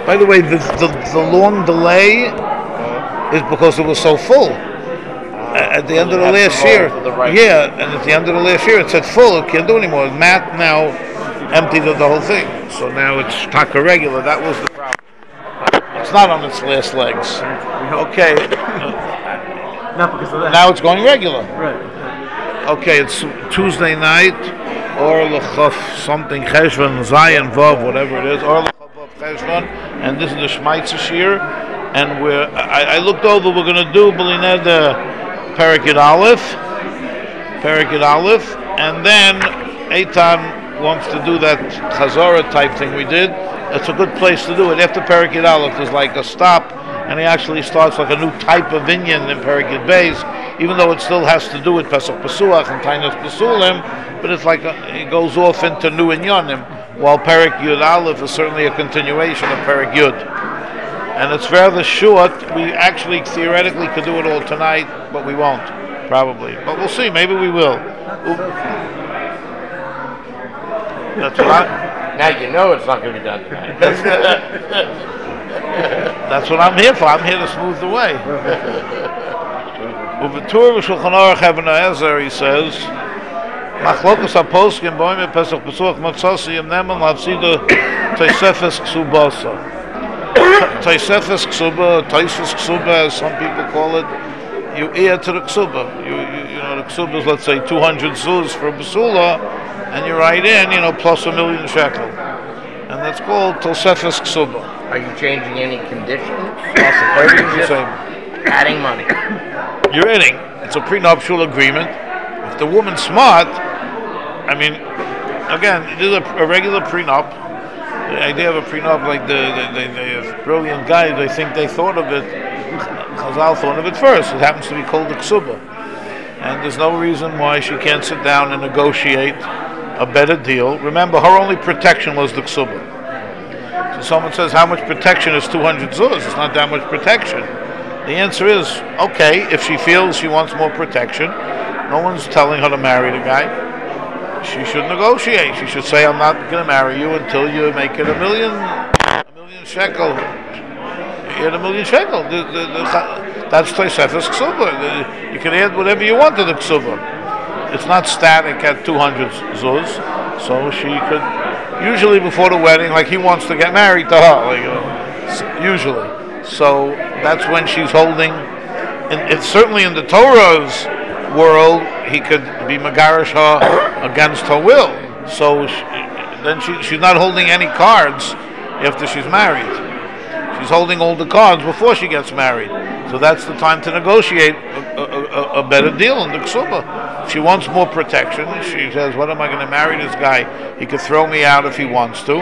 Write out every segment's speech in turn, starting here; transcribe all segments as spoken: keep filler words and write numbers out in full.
By the way, the, the, the long delay is because it was so full. At the so end of they the had to last roll year, to the right. yeah, and at the end of the last year it said full, it can't do anymore. Matt now emptied the whole thing, so now it's taka regular. That was the problem. It's not on its last legs. Okay. Not because of that. Now it's going regular. Right. Okay, it's Tuesday night, or Lechov something, Cheshvan, Zion, Vav, whatever it is, or Lechov Vav Cheshvan, and this is the Shmaitzer Shir, and we're, I, I looked over, we're going to do Belined Parakid Aleph, Parakid Aleph, and then Eitan wants to do that Chazorah type thing we did. It's a good place to do it. After Parakid Aleph, there's like a stop, and he actually starts like a new type of Inyan in Parakid Beis, even though it still has to do with Pesach Pesuach and Tainas Pesulim, but it's like a, it goes off into new Inyanim, while Parak Yud Aleph is certainly a continuation of Parak Yud. And it's rather short. We actually theoretically could do it all tonight, but we won't, probably. But we'll see, maybe we will. That's what I, Now you know it's not going to be done tonight. that's what I'm here for. I'm here to smooth the way. Uvetur v'shulchan aruch Even HaEzer, he says, Machlokas HaPoskim boime Pesach Pesuach Matzasi Yem Neman Lavsida Tosefes Ksubasa. Tosefes Ksuba, Tosefes Ksuba, as some people call it, you add to the Ksuba. You, you, you know, the Ksuba is, let's say, two hundred zuz for Basula, and you write in, you know, plus a million shekel. And that's called Tosefes Ksuba. Are you changing any conditions? Everything's the same. Adding money. You're inning. It's a prenuptial agreement. If the woman's smart, I mean, again, it is a, a regular prenup. The idea of a prenup, like the, the, the, the brilliant guys, they think they thought of it. Chazal thought of it first. It happens to be called the ksuba, and there's no reason why she can't sit down and negotiate a better deal. Remember, her only protection was the ksuba. So someone says, "How much protection is two hundred zuz?" It's not that much protection. The answer is, okay, if she feels she wants more protection, no one's telling her to marry the guy. She should negotiate. She should say, I'm not going to marry you until you make it a million, a million shekel. You get a million shekel. The, the, the, that's Tosefes Ksuba. You can add whatever you want to the Ksuba. It's not static at two hundred zuz. So she could, usually before the wedding, like he wants to get married to her, like, you know, usually. So that's when she's holding, and it's certainly in the Torah's world, he could be megarish her against her will. So she, then she, she's not holding any cards after she's married. She's holding all the cards before she gets married. So that's the time to negotiate a, a, a better deal in the ksuba. If she wants more protection, she says, what am I going to marry this guy? He could throw me out if he wants to.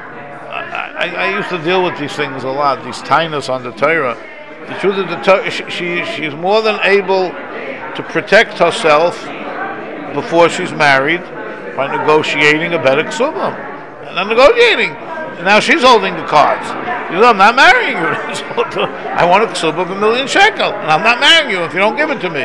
I, I used to deal with these things a lot, these tainas on the Torah. The truth of the Torah, she, she she's more than able to protect herself before she's married by negotiating a better ksuba. And I'm negotiating. And now she's holding the cards. She says, I'm not marrying you. I want a ksuba of a million shekel. And I'm not marrying you if you don't give it to me.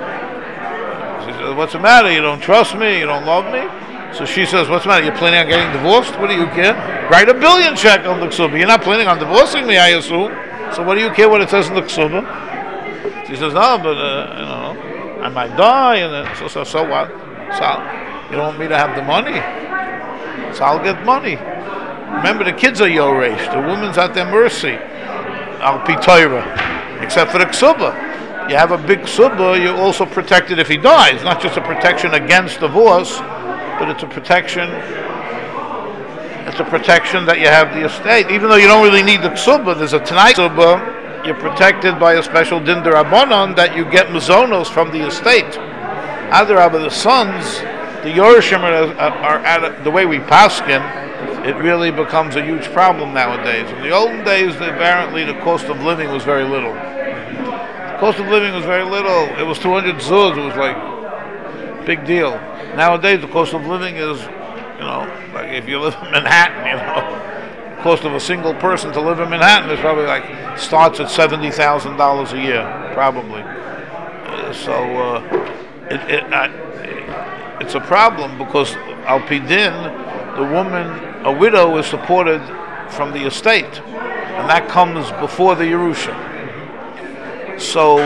She says, what's the matter? You don't trust me? You don't love me? So she says, what's the matter? You're planning on getting divorced? What do you care? Write a billion shekel in the ksuba. You're not planning on divorcing me, I assume. So what do you care what it says in the ksuba? She says, no, but, uh, you know, I might die. And then, so, so, so what? So I'll, you don't want me to have the money? So I'll get money. Remember, the kids are yoresh. The woman's at their mercy. Al pi Torah. Except for the ksuba. You have a big ksuba, you're also protected if he dies. Not just a protection against divorce, but it's a protection, it's a protection that you have the estate. Even though you don't really need the ksuba, there's a Tanai ksuba, you're protected by a special din d'Rabbanan that you get mazonos from the estate. Adarabba, the sons, the Yorishim are, are at the way we paskin, it really becomes a huge problem nowadays. In the olden days, apparently the cost of living was very little. The cost of living was very little. It was two hundred zuz, it was like, big deal. Nowadays, the cost of living is, you know, like if you live in Manhattan, you know, the cost of a single person to live in Manhattan is probably like, starts at seventy thousand dollars a year, probably. Uh, so, uh, it, it, uh, it's a problem because Al Pi Din, the woman, a widow is supported from the estate, and that comes before the Yerusha. So,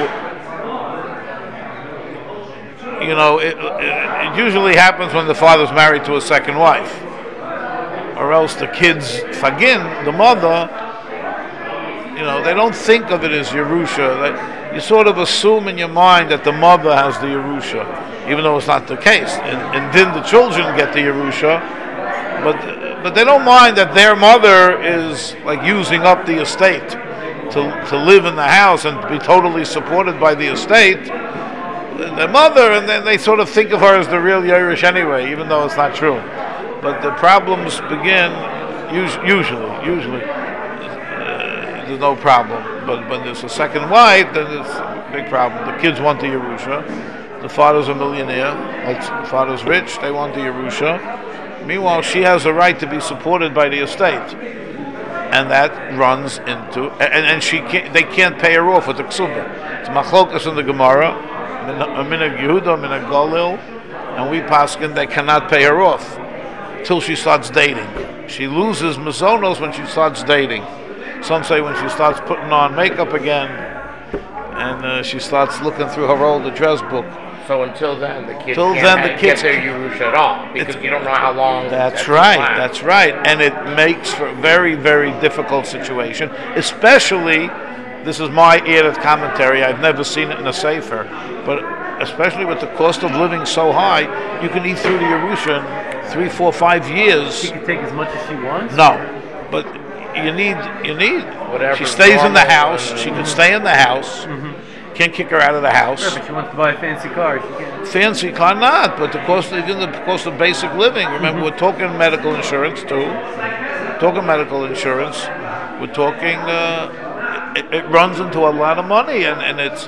you know, it, it, it usually happens when the father's married to a second wife, or else the kids, Fagin, the mother, you know, they don't think of it as Yerusha. They, you sort of assume in your mind that the mother has the Yerusha, even though it's not the case. And, and then the children get the Yerusha, but but they don't mind that their mother is like using up the estate to to live in the house and be totally supported by the estate. Their mother, and then they sort of think of her as the real Yerush anyway, even though it's not true. But the problems begin us- usually, usually. There's no problem, but when there's a second wife, then it's a big problem. The kids want the Yerusha. The father's a millionaire. Like the father's rich. They want the Yerusha. Meanwhile, she has a right to be supported by the estate, and that runs into and, and she can't. They can't pay her off with the ksuba. It's machlokas in the Gemara, minag Yehuda, minag Galil, and we paskin they cannot pay her off till she starts dating. She loses mazonos when she starts dating. Some say when she starts putting on makeup again, and uh, she starts looking through her old address book. So until then, the kids Till can't then, the ha- kids get their Yerusha at all, because you don't know how long. That's that's right. gonna last. That's right, and it makes for a very, very difficult situation. Especially, this is my added commentary. I've never seen it in a sefer, but especially with the cost of living so high, you can eat through the Yerusha in three, four, five years. She can take as much as she wants. No, but you need, you need. Whatever She stays in the normal house. and- She can stay in the house. Can't kick her out of the house. Sure, but she wants to buy a fancy car. She can't. Fancy car, not, but the cost, even the cost of basic living. Remember, we're talking medical insurance too. Talking medical insurance. We're talking. Uh, it, it runs into a lot of money, and and it's,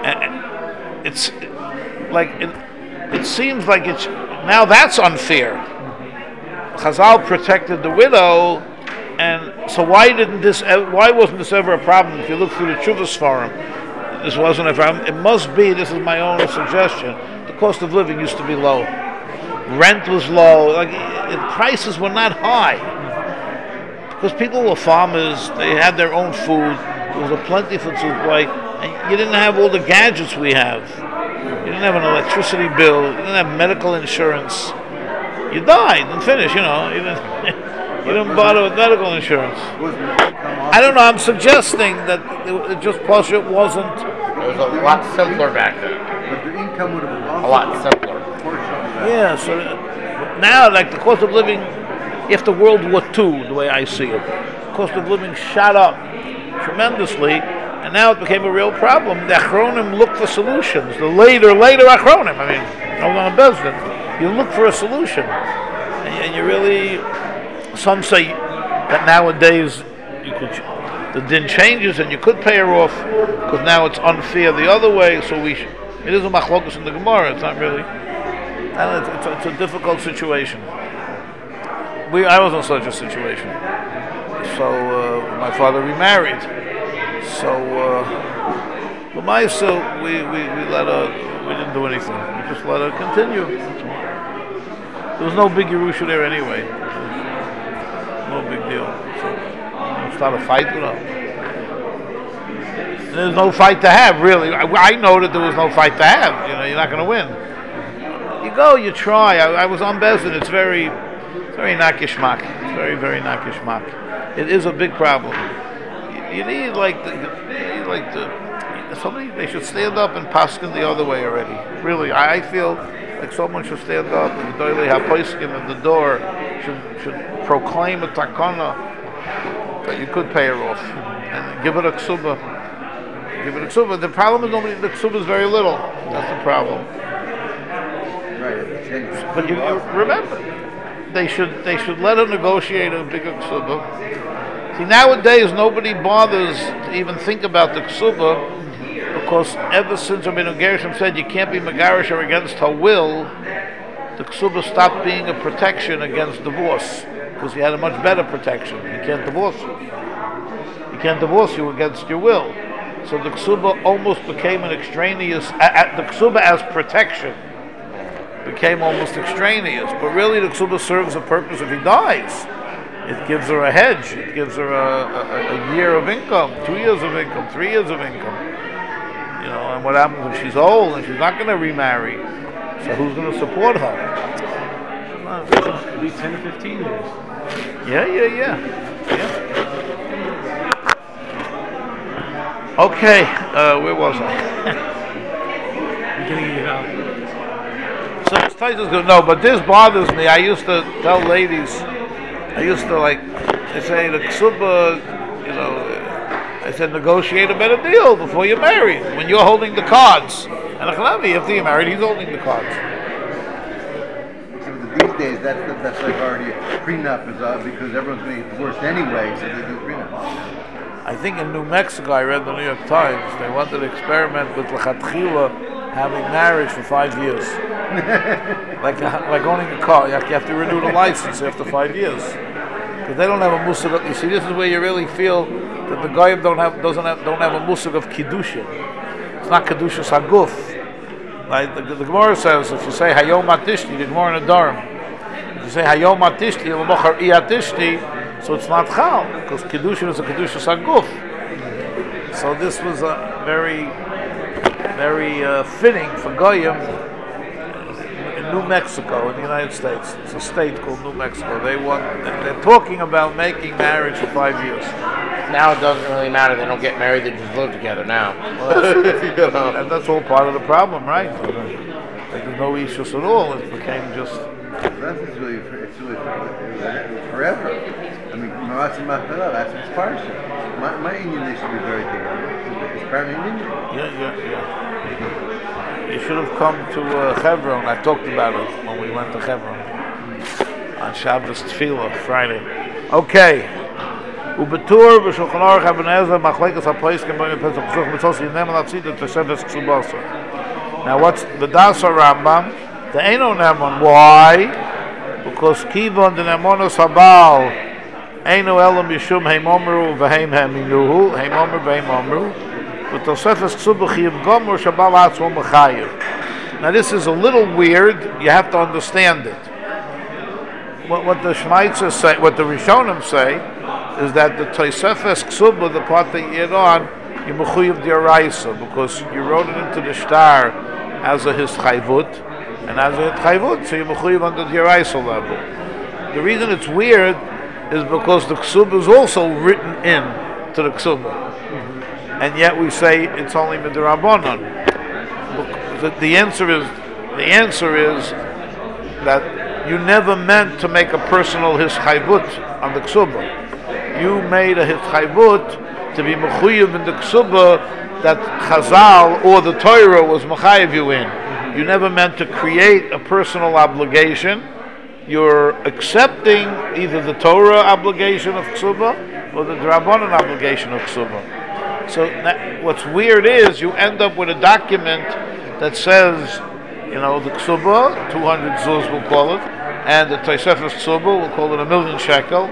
and it's like it. It seems like it's now that's unfair. Chazal protected the widow, and so why didn't this? Why wasn't this ever a problem? If you look through the Chuvas Forum, this wasn't a problem. It must be. This is my own suggestion. The cost of living used to be low. Rent was low. Like it, prices were not high because people were farmers. They had their own food. There was a plentiful supply, and you didn't have all the gadgets we have. You didn't have an electricity bill. You didn't have medical insurance. You died and finished. You know, you didn't, you didn't bother with medical insurance. I don't know. I'm suggesting that it, it just plus it wasn't. It was a lot simpler back then. But the income would have been A lot simpler. Yeah. So now, like the cost of living, after World War Two, the way I see it, cost of living shot up tremendously, and now it became a real problem. The Achronim look for solutions. The later, later Achronim. I mean, hold on, Bezdin. You look for a solution, and, and you really. Some say that nowadays you could, the din changes and you could pay her off because now it's unfair the other way. So we, sh- it is a machlokus in the Gemara. It's not really. And it's, it's, it's a difficult situation. We, I was in such a situation. So uh, my father remarried. So, uh, but my so we, we, we let her. We didn't do anything. We just let her continue. There was no big Yerusha there anyway. No big deal. So, start a fight with her. There's no fight to have, really. I, I know that there was no fight to have. You know, you're not going to win. You go, you try. I, I was on Bezdin. It's very, it's very nakishmak. It's very, very nakishmak. It is a big problem. You, you need like the, you need like the, somebody. They should stand up and paskin the other way already. Really, I, I feel like someone should stand up and the doily hapoiskin at the door should should proclaim a takana that you could pay her off and give it a ksuba. Give it a ksuba. The problem is nobody. The ksuba is very little. That's the problem. Right. But you, you remember, they should they should let her negotiate a bigger ksuba. See, nowadays nobody bothers to even think about the ksuba because ever since Rabbeinu Gershom said you can't be megarish her against her will, the ksuba stopped being a protection against divorce because he had a much better protection. He can't divorce you. He can't divorce you against your will. So the ksuba almost became an extraneous. Uh, the ksuba as protection became almost extraneous. But really, the ksuba serves a purpose if he dies. it gives her a hedge. It gives her a, a, a year of income, two years of income, three years of income. You know, and what happens if she's old and she's not going to remarry? So who's going to support her? Could be ten or fifteen years. Yeah, yeah, yeah. yeah. Okay, uh, where was I? Beginning of your value. So this Taisus goes, no, but this bothers me. I used to tell ladies, I used to like, they say the ksuba, you know, I said negotiate a better deal before you're married, when you're holding the cards. And Achlavi, if you're married, he's holding the cards. So these days, that's the, that's like already a prenup is uh, because everyone's going to get divorced anyway, so they do prenup. I think in New Mexico, I read the New York Times, they wanted to experiment with L'chatchila having marriage for five years. like like owning a car, you have, you have to renew the license after five years. Because they don't have a musig. You see, this is where you really feel that the goyim don't have doesn't have don't have a musig of kiddushin. It's not kedusha saguf. Like the, the Gemara says, if you say hayom atishti, the Gemara in the Durham. If you say hayom atishti, l'mochar iatishti, so it's not chal because kedushin is a kedusha saguf. So this was a very, very uh, fitting for goyim in New Mexico, in the United States. It's a state called New Mexico. They want. They're talking about making marriage for five years. Now it doesn't really matter. They don't get married. They just live together now. Well, that's, you know, and that's all part of the problem, right? Like there's no issues at all. It became just. That's just really, it's really forever. I mean, Ma'aseh Machpelah, that's its parsha. My, my Indian, they should be very together. It's apparently in India. Yeah, yeah, yeah. You should have come to uh, Hebron. I talked about it when we went to Hebron on Shabbos Tefillah, Friday. Okay. Ubetur b'Shulchan Aruch Ibn Ezra Machlekes HaPoskim B'Yom Pesach Pesach Mitzvos Yinem Latzid T'Sefes Ksubasa. Now, what's the Dasa Rambam? The Eino Nemon. Why? Because Kivon the Nemonos Habal Eino Elam Yishum Heim Omru V'Heim Hem Minuhu Heim Omru V'Heim Omru V'Tosefes Ksubach Yiv Gomor Shabal Atzvon B'Chayiv. Now, this is a little weird. You have to understand it. What, what the Shmaitzes say, what the Rishonim say, is that the Tosefes Ksubah, the part that you're on, you mechuyev d'oraisa, because you wrote it into the star as a his chayvut, and as a chayvut, so you mechuyev on the d'oraisa level. The reason it's weird is because the Ksubah is also written in to the Ksubah, and yet we say it's only midrabanan. The, the answer is the answer is that you never meant to make a personal his chayvut on the Ksubah. You made a hitchayvut to be mechuyev in the ksuba that Chazal or the Torah was mechayev you in. You never meant to create a personal obligation. You're accepting either the Torah obligation of ksuba or the Drabanan obligation of ksuba. So that, what's weird is you end up with a document that says, you know, the ksuba, two hundred zuz we'll call it, and the Tosefes ksuba, we'll call it a million shekel.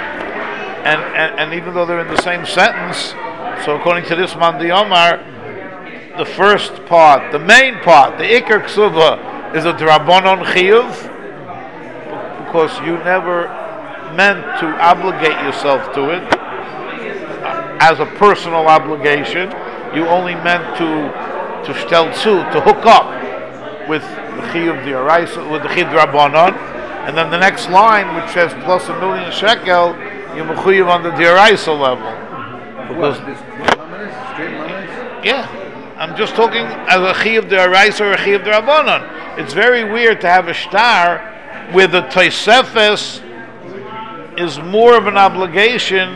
And, and and even though they're in the same sentence, so according to this Mandi Omar, the first part, the main part, the Iker Ksuba, is a Drabonon Chiyuv, because you never meant to obligate yourself to it uh, as a personal obligation. You only meant to to shtelzu, to hook up with the Chiyuv D'Oraisa, with the Chiyuv Drabonon, and then the next line, which says plus a million shekel, you mechuyev on the d'oraisa level. Because what, this mamonis, straight mamonis? Yeah, I'm just talking as a chiyuv d'oraisa or a chiyuv d'rabanan. It's very weird to have a star where the Tosefes is more of an obligation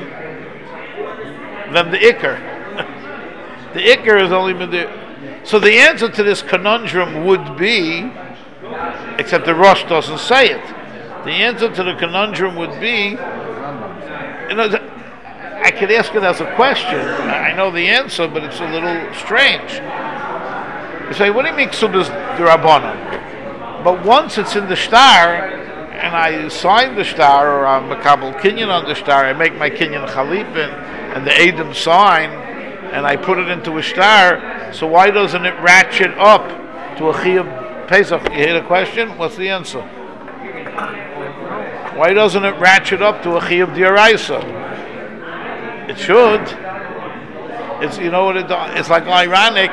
than the Iker. The Iker is only been the. So the answer to this conundrum would be, except the Rosh doesn't say it. The answer to the conundrum would be. You know, I could ask it as a question. I know the answer, but it's a little strange. You say, what do you mean Ksubas D'Rabbanan? But once it's in the star, and I sign the star, or I'm Makabel Kinyan on the star, I make my Kinyan Chalipin, and the Adam sign, and I put it into a star, so why doesn't it ratchet up to a Chiyuv Pesach? You hear the question? What's the answer? Why doesn't it ratchet up to a chiyuv d'oraisa? It should. It's you know what it it's like ironic.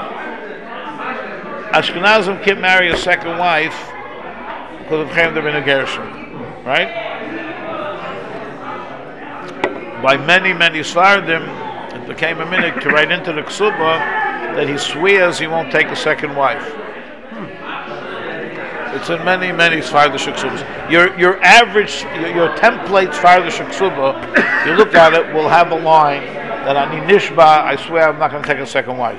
Ashkenazim can't marry a second wife because of chiyuv d'ben gershon, right? By many many Sfardim, it became a minute to write into the ksuba that he swears he won't take a second wife. It's in many, many Sfardish Ksubas. Your your average, your, your template Sfardish Ksuba, you look at it, will have a line that Ani Nishba, I swear I'm not going to take a second wife.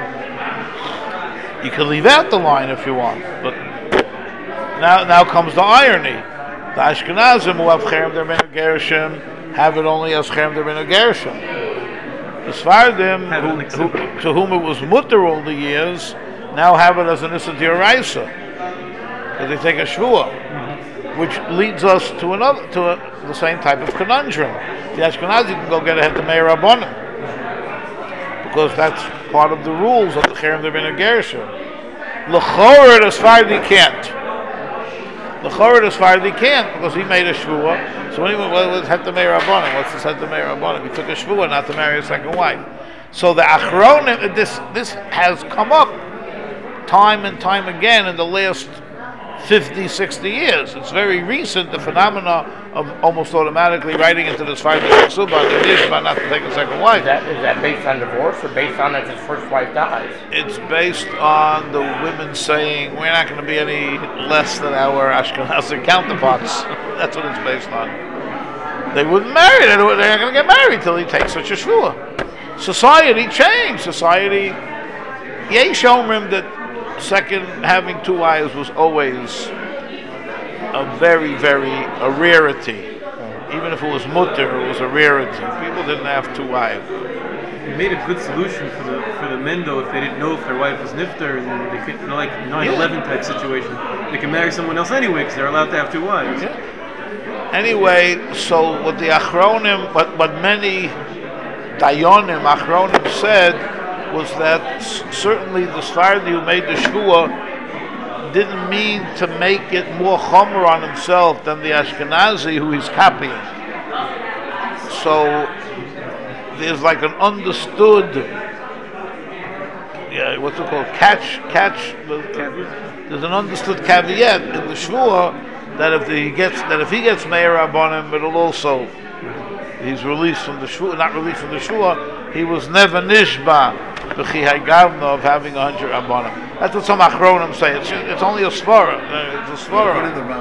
You can leave out the line if you want, but now now comes the irony. The Ashkenazim who have Cherem der Ben Gershom have it only as Cherem der Ben Gershom. The Sfardim, who, who, to whom it was mutter all the years, now have it as an Issa d'oraisa. Because they take a shvua, mm-hmm. which leads us to another, to a, the same type of conundrum. The Ashkenazi can go get ahead to Meir Rabbanim, because that's part of the rules of the Cherem der Ben Gershom. L'chorah the Sfardi can't. L'chorah the Sfardi can't because he made a shvua. So when he went, well, let's head to Meir Rabbanim. What's this head to Meir Rabbanim? He took a shvua not to marry a second wife. So the Achronim, this this has come up time and time again in the last fifty, sixty years. It's very recent, the phenomena of almost automatically writing into the Sfardish Ksuba the Nishba not to take a second wife. Is that, is that based on divorce or based on that his first wife dies? It's based on the women saying, we're not going to be any less than our Ashkenazi counterparts. That's what it's based on. They wouldn't marry, they're not going to get married till he takes such a shvua. Society changed. Society, Yesh Omrim that second, having two wives was always a very, very, a rarity. Even if it was mutter, it was a rarity. People didn't have two wives. It made a good solution for the for the men, though, if they didn't know if their wife was nifter, and they could, you know, like nine eleven type situation, they can marry someone else anyway because they're allowed to have two wives. Yeah. Anyway, so what the Achronim, what, what many Dayonim, Achronim said, was that certainly the Sfardi who made the shvua didn't mean to make it more chomer on himself than the Ashkenazi who he's copying. So there's like an understood, yeah, what's it called? Catch, catch. There's an understood caveat in the shvua that if he gets that if he gets Meir Rabbanim, it'll also he's released from the shvua, not released from the shvua. He was never nishba b'chihai gavna of having a hundred rabbanim. That's what some achronim say. It's, it's only a svara. It's a svara.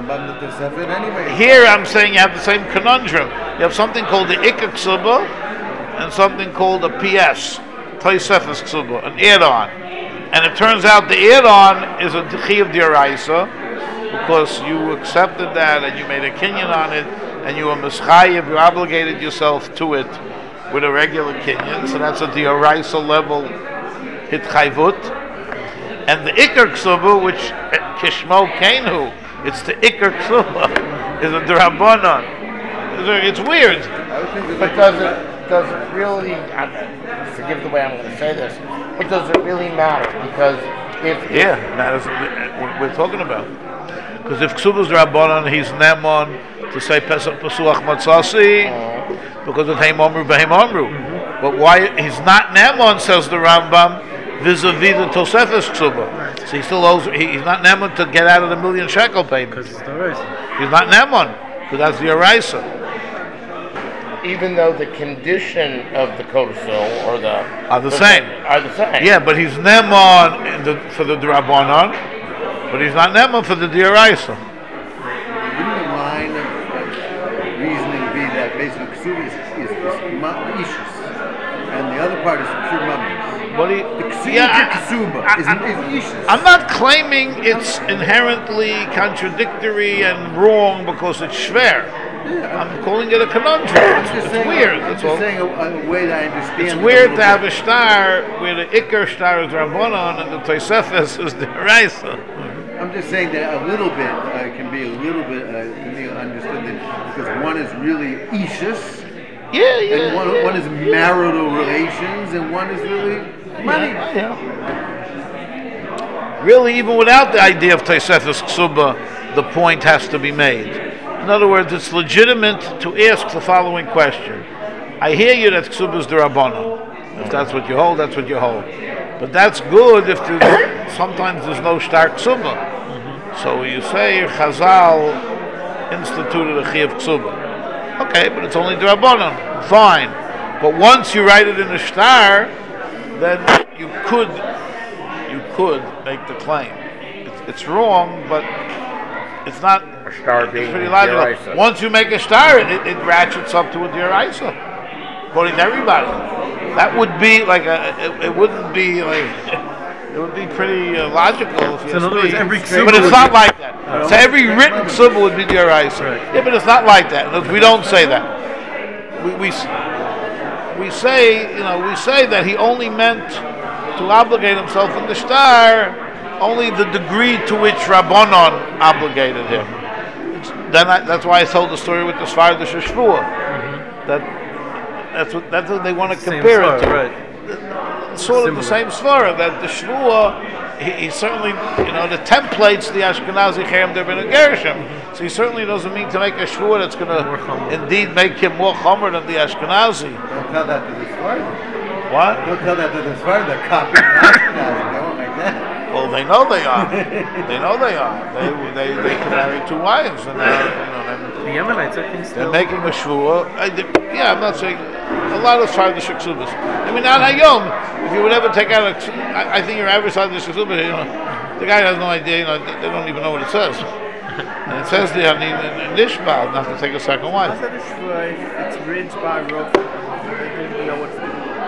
Here I'm saying you have the same conundrum. You have something called the Ikka Ksuba and something called a P S, Tosefes Ksuba, an add-on. And it turns out the add-on is a chiyuv d'oraisa because you accepted that and you made a kinyan on it and you were mischayev, you obligated yourself to it with a regular kinyan, so that's a d'oraisa level hitchayvut. And the ikar ksuba, which kishmo kenu, it's the ikar ksuba, is a d'rabbanan. It's weird. But does it does it really? I, forgive the way I'm going to say this, but does it really matter? Because if yeah, matters what we're talking about. Because if ksuba's d'rabbanan, he's nemon to say pesach pasuach matzasi. Uh-huh. Because of Heim Omru Behem Omru. Mm-hmm. But why he's not Nemon, says the Rambam, vis-a-vis the Tosefes Ksuba. So he still owes, he, he's not Nemon to get out of the million shekel payment. Because it's the Oraisa. He's not Nemon, because that's the Oraisa. Even though the condition of the Kodesil or the are the, the same. Are the same. Yeah, but he's Nemon in the, for the Drabonon, but he's not Nemon for the Oraisa. Basically, ksuba is, is, is ishus, and the other part is pure mummies. What do you? The ksuba, yeah, ksuba I, is, I, is ishus. I'm not claiming it's inherently contradictory and wrong because it's shver. Yeah, I'm calling it a conundrum. It's, it's saying, weird. I'm that's just all. saying a, a way that I understand. It's weird to have a star where the ikar star is Rabbanon and the Tosefes is the Oraisa. I'm just saying that a little bit uh, can be a little bit uh, can be understood that because one is really ishus, yeah, yeah, and one, yeah. one is marital relations, and one is really money. Yeah, yeah. Really, even without the idea of Tosefes Ksuba, the point has to be made. In other words, it's legitimate to ask the following question. I hear you that ksuba is d'Rabbanan. If that's what you hold, that's what you hold. But that's good if there's, sometimes there's no star ksuba. Mm-hmm. So you say Chazal instituted a chiyuv ksuba. Okay, but it's only d'Rabbanan. Fine. But once you write it in a star, then you could you could make the claim. It's, it's wrong, but it's not. A star being it's pretty logical. Dioraisa. Once you make a star, it, it ratchets up to a Dioraisa, according to everybody. That would be like a. It, it wouldn't be like. It would be pretty uh, logical if you So in ask other words, me. every But ksuba it's would not be- like that. So every written ksuba would be Dioraisa. Right. Yeah, but it's not like that. We don't say that. We we s- we say you know we say that he only meant to obligate himself in the star only the degree to which Rabbanon obligated him. It's, then I, that's why I told the story with the Sfar the Sheshvua. Mm-hmm. That that's what that's what they want to Same compare svara, it to. right. Sort of the Similar. same svara that the Shvua, he, he certainly, you know, the templates the Ashkenazi Cherem der Ben Gershom. So he certainly doesn't mean to make a Shvua that's going More to chomer. indeed make him more chomer than the Ashkenazi. Don't tell that to the Sfardim. What? Don't tell that to the Sfardim. They're copying the Ashkenazim. They won't make that. Well, they know they are. They know they are. They they they can marry two wives, and they're, you know, The Yemenites, I think, they're, still. they're making a Shvua. I did, yeah, I'm not saying a lot of Sfar the Sheksubas. I mean, not Hayom. If you would ever take out a, I, I think your average Sfar the Sheksubas, you know, the guy has no idea. You know, they, they don't even know what it says. And it says there, I mean, in Nishbal, not to take a second wife. I said it's, uh, it's ridged by rope. They didn't even know what to do.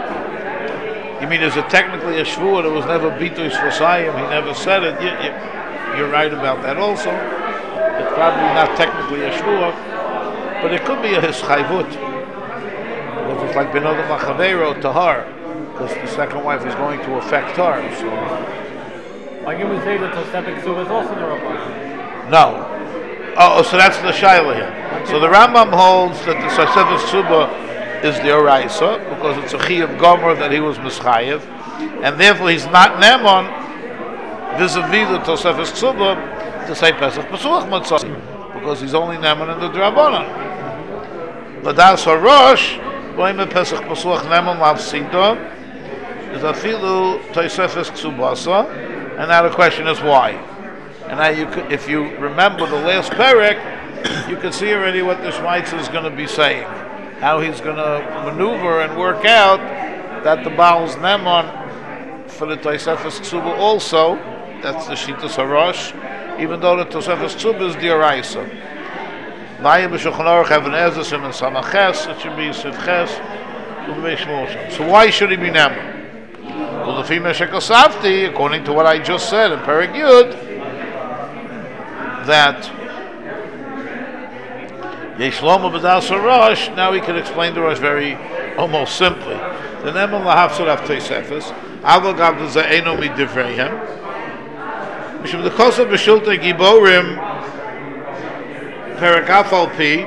You mean there's a technically a shvua that was never bitois v'sayim? He never said it. You, you, you're right about that also. It's probably not technically a shvua, but it could be a hischayvut. Because it's like benoda machavero tahar, because the second wife is going to affect her. So Why can we say that Tosefik Suva is also the Rabban? no. Oh, so that's the shaila here. So the Rambam holds that the Tosefes Ksuba is the Oraisa, because it's a Chiyav Gomer that he was Mischayev, and therefore he's not Nemon vis-a-vis the Tosefes Ksuba to say Pesach Pesuach Matzah, because he's only Nemon in the Drabanan. Ladas HaRosh, Boime Pesach Pesuach Nemon Lav Sida, is Afilu Tosefes Ksubasa, and now the question is why? And now you could, if you remember the last Perek, you can see already what the Shmaitzer is going to be saying. How he's going to maneuver and work out that the Baal's Nemon for the Tosefes Ksuba also, that's the Shitas HaRosh, even though the Tosefes Ksuba is the Oraisa. Vayim b'Shulchan Aruch Even Ezra and Samaches, it should be Sivches, so why should he be Nemon? Well, the female Shekosafti, according to what I just said in Perek Yud, that Yeshlomo B'das HaRosh, now we can explain the Rosh very, almost simply. The Nemon Lahafsor Av Tosefes, Aval Gav D'Za'eno Midivreihem, Mishum the Kosav B'Shulta Giborim, Perek Afal Pi,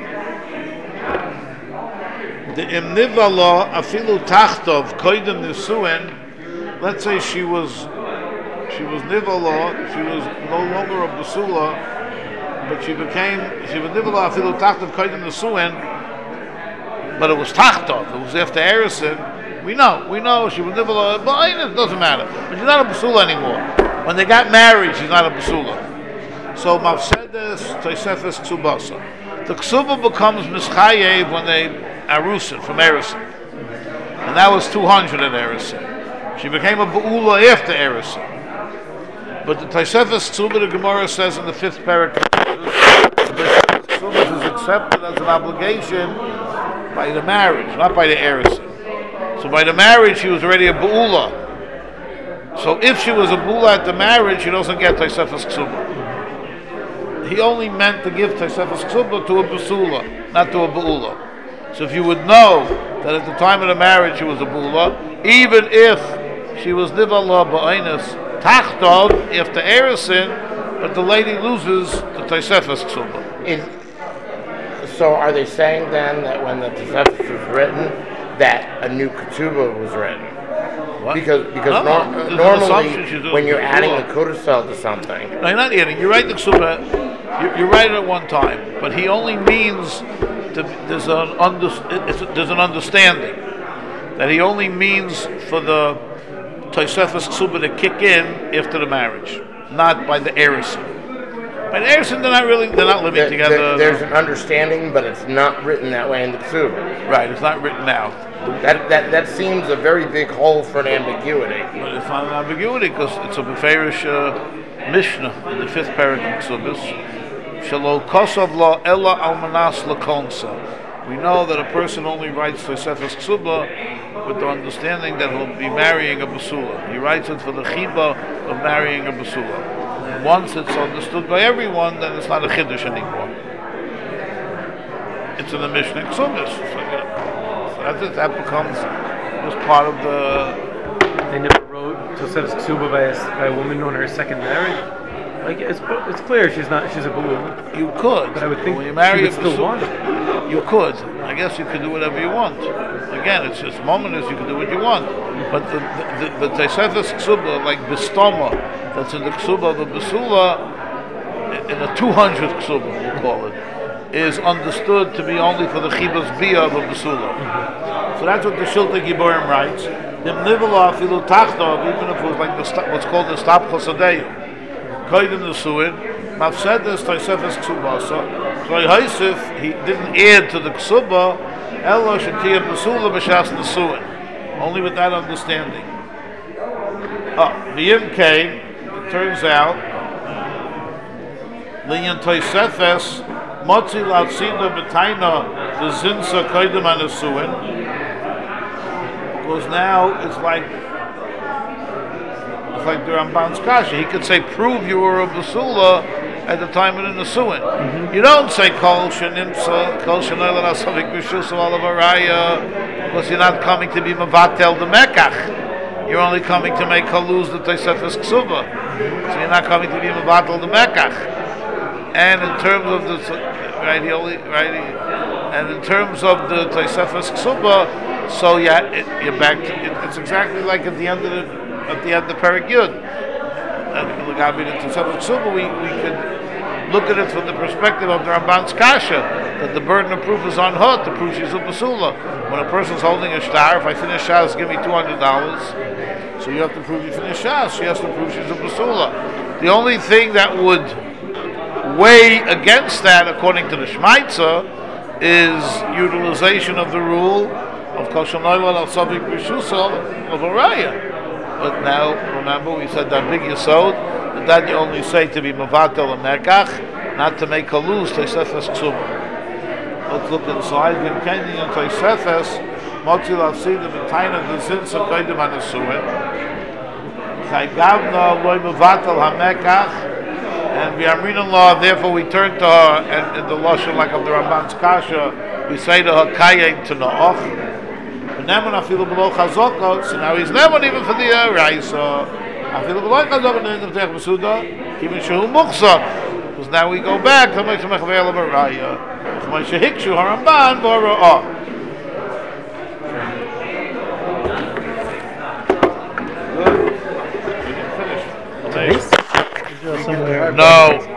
the Im Nivalo Afilu Tachtov Koidem Nisuen, let's say she was, she was Nivalo, she was no longer a Basula, but she became, she was Nivalo Afilu Tachtov Koidem Nisuen, but it was Tachtov, it was after Erison. We know, we know she was Nivalo, but it doesn't matter. But she's not a Basula anymore. When they got married, she's not a Basula. So Mavsedes Tosefes Ksubasa. The Ksuba becomes Mischayev when they Arusin from Erison. And that was two hundred at Erison. She became a Ba'ula after Erison. But the Tosefes Ksuba, the Gemara says in the fifth paragraph, the Ksuba is accepted as an obligation by the marriage, not by the Erison. So by the marriage, she was already a Ba'ula. So if she was a Ba'ula at the marriage, she doesn't get Tosefes Ksuba. He only meant to give Tosefes Ksuba to a Basula, not to a Ba'ula. So if you would know that at the time of the marriage she was a Ba'ula, even if she was Nivala Ba'inus Tachtov after Erison, but the lady loses the Tosefes Ksuba. Is, so are they saying then that when the Tosefes was written, that a new ketubah was written? What? Because because No, nor- there's an normally assumption she's doing when you're adding the ketubah. codicil to something, No, you're not adding. You write the Ksuba. You're, you're right at one time, but he only means to, there's an under, it's, there's an understanding that he only means for the Tosefes Ksuba to kick in after the marriage, not by the Erison. By the Erison, they're not really they're not living There- together. there- there's an understanding, but it's not written that way in the Ksuba. Right, it's not written out. That, that, that seems a very big hole for an ambiguity. But it's not an ambiguity because it's a Beferish uh, Mishnah in the fifth parak of Ksubis. Shalo kosov lo ella almanas lakonsa. We know that a person only writes for Sefes Ksuba with the understanding that he'll be marrying a basula. He writes it for the chiba of marrying a basula. Once it's understood by everyone, then it's not a chiddush anymore. It's in the Mishnah Ksubis. So, yeah. So that's it. That becomes just part of the. They never wrote Tosefes Ksuba by a, by a woman on her second marriage. Like it's it's clear she's not she's a balloon. You could, But I would think when you marry she a would still basula, want it. you could. I guess you could do whatever you want. Again, it's just momentous. You can do what you want. But the the the Tosefes Ksuba, like Bistoma, that's in the Ksuba of a basula, in the two hundredth Ksuba, we'll call it, is understood to be only for the Chibas Bia of a basula. So that's what the Shilta Giborim writes. The Nivela Filu Tachta, even if it was like the sta- what's called the Stap Chosadeyu, Koidim the Suin, Mafsedes Tosefes Ksubasa, Kloi Haisif, he didn't add to the Ksuba, Elo Shekiyah Basula B'Shas Nesuin. Only with that understanding. Oh, the M K, it turns out, Linyan Tosefes, Motzi Latsina B'Taina, the Zinsa Koidim Anesuin, because now it's like it's like the Ramban's Kasha. He could say, prove you were a Basula at the time of the Nesuin. Mm-hmm. You don't say Kol Shenimsa, Kol Shenoilan Asavik B'Shus Olav Araya, because you're not coming to be Mavatel the Mekach. You're only coming to make Kaluz the Tosefes Ksuba. So you're not coming to be Mavatel the Mekach. And in terms of the right, he only, right, he, and in terms of the Tosefes Ksuba, so yeah, it, you're back to it, it's exactly like at the end of the at the end of Perek Yud. And look at the Tosefes Ksuba, we we could look at it from the perspective of the Ramban's Kasha, that the burden of proof is on her to prove she's a basula. When a person's holding a star, if I finish Shas, give me two hundred dollars. So you have to prove you finish Shas. She has to prove she's a basula. The only thing that would weigh against that, according to the Shmaitza, is utilization of the rule of Kol Shenoilan Al Savik B'Shusa of Araya. But now, remember, we said that big Yisod, that that you only say to be Mavatel and Mekach, not to make a lose Tosefes Ksuba. Let's look inside. Vim Kendi and Tosefes, Motzi Lavsida B'Taina D'Zinsa Koidim Anesuin, Chai Gavna Loi Mavatel HaMekach, and we are reading law, therefore we turn to her, and in the Lashon like of the Ramban's Kasha, we say to her, Kayen to Noach. And Neman afilu below Chazoko, so now he's Neman even for the uh, Raisa. Afilu below Chazoko, and then the Tech Besuda, even Shehu Muchzak. Because now we go back to Moshe Mechvel of Araya. Moshe Hikshu Haramban, Bora Oh. Good. We didn't finish. Amazing. Somewhere. No.